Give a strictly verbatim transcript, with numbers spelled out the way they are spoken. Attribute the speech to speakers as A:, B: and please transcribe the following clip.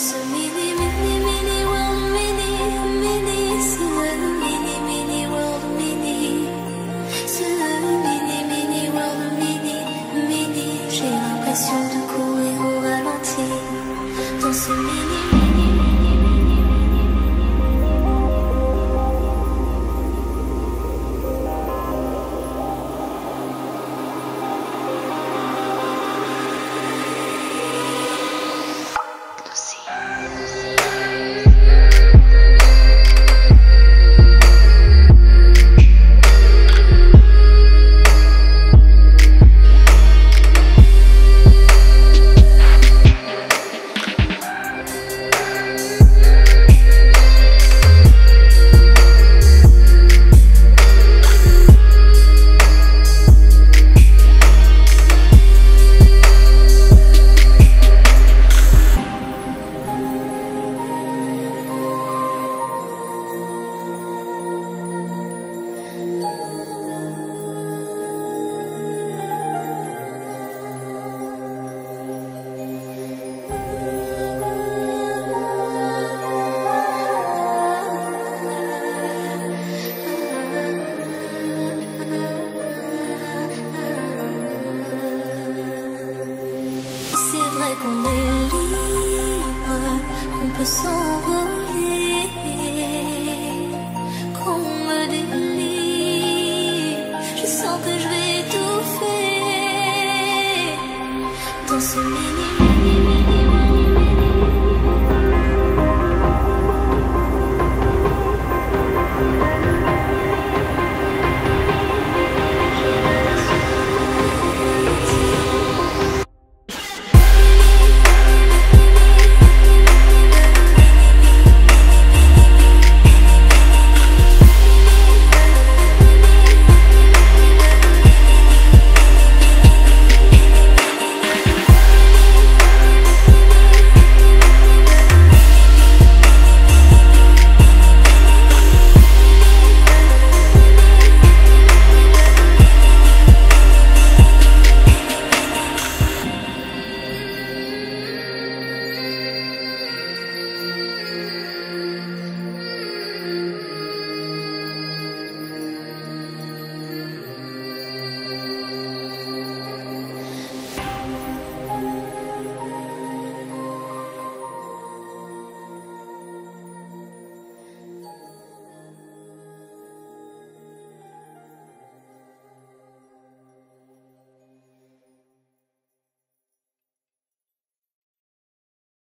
A: ce mini, mini, mini world, mini, mini, ce mini, mini world, mini, ce mini, mini world, mini, mini. J'ai l'impression de courir au ralenti dans ce mini, mini, mini, mini, mini. Qu'on est libre, qu'on peut s'envoler.